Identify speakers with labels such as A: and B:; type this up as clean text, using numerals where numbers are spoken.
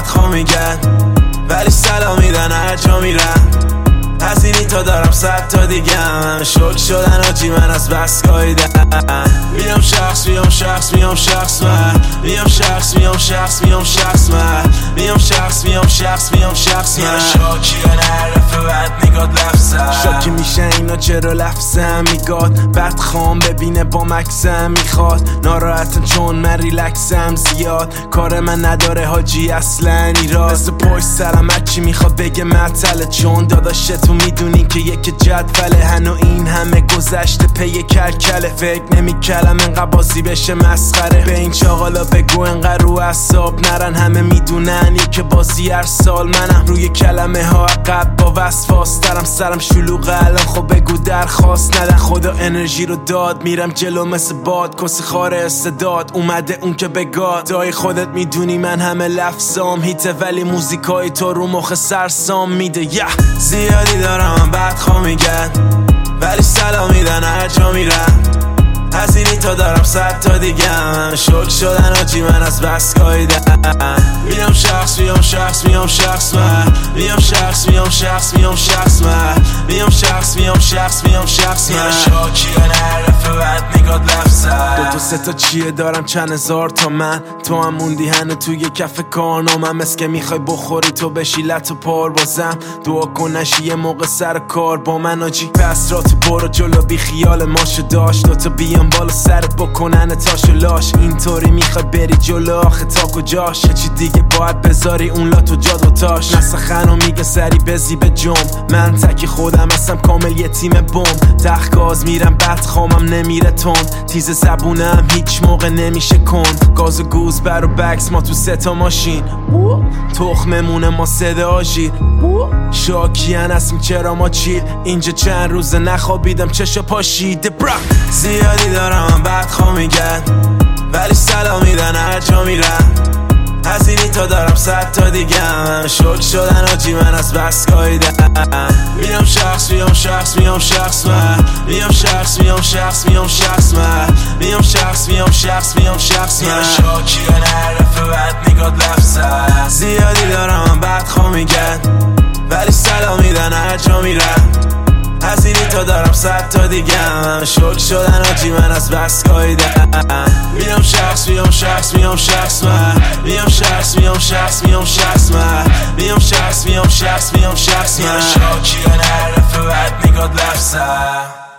A: بدخوا میگن ولی سلام میدن هر جا میرم. از این تا دارم 100 تا دیگه هم شک شدن آجی من از بس گاییدم. میام شخص میام شخص میام شخص من میام شخص میام شخص میام شخص من میام شخص میام شخص میام شخص من شاکیان حرف بد نگاد لفظم شاکی میشه اینا چرا لفظم میگاد بدخوام ببینه با مکسم میخواد ناراحتم چون من ریلکسم زیاد کار من نداره حاجی اصلا ایراد مثل پشت سرم هرچی میخواد بگه معطله چون داداش تو میدونی که یک جدوله هنو این همه گذشته پی کلکله فکر نمیکردم انقدر بازی بشه مسخره به این چاقالا بگو انقدر رو اعصاب نرن همه میدونن یک بازی هر سال منم روی کلمه ها عقب با وسواس دارم سرم شلوغه الان خب بگو درخواست ندن خدا انرژی رو داد میرم جلو مثل باد کسی خار استعداد اومده اون که بگاد دای خودت میدونی من همه لفظام هیته ولی موزیکای تو رو مخ سرسام میده زیادی دارم بدخوا میگن ولی سلام میدن هر جا میرم. از این تا دارم 100 تا دیگه هم شک شدن آجی من از بس گاییدم. میام شخص میام شخص میام شخص من میام شخص میام شخص میام شخص من میام شخص میام شخص میام شخص من شاکیان حرف بد نگاد لفظم 2 تا 3 تا چیه دارم چند هزار تا من تو هم موندی هنو توی کف کارنامم مثل که میخوای بخوری تو بشی لط و پار بازم دعا کن نشی یه موقع سر کار با من آجی پس را تو برو جلو بی خیال ماشو داشت 2 تا بیام بالا سرت بکنن تاشو لاش اینطوری میخوای بری جلو آخه تا کجاش یه چی دیگه باید بذاری اون لاتو جاد و تاش نسخنو میگه سری بزی به جم من تکی خودم هستم کامل یه تیم بم تخگاز میرم بدخوامم نمیره تند تیز زبونم هیچ موقع نمیشه کن گاز و گوز بر و بکس ما تو 3 تا ماشین تخممونه ما صدا آژیر شاکیان هستیم چرا ما چیل اینجا چند روزه نخوابیدم چشا پاشیده زیادی دارم بدخوا میگن ولی سلام میدن هر جا میرم. از این تا دارم 100 تا دیگه هم شک شدن آجی من از بس گاییدم. میام شخص میام شخص میام شخص من میام شخص میام شخص میام شخص من میام شخص میام شخص میام شخص من شاکیان حرف بد نگاد لفظم زیادی دارم بدخوا میگن ولی سلام میدن هر جا میرم. از این تا دارم 100 تا دیگه هم شک شدن آجی من از بس گاییدم. میام شخص میام شخص میام شخص من میام شخص میام شخص میام شخص من میام شخص میام شخص میام شخص من شاکیان حرف بد نگاد لفظم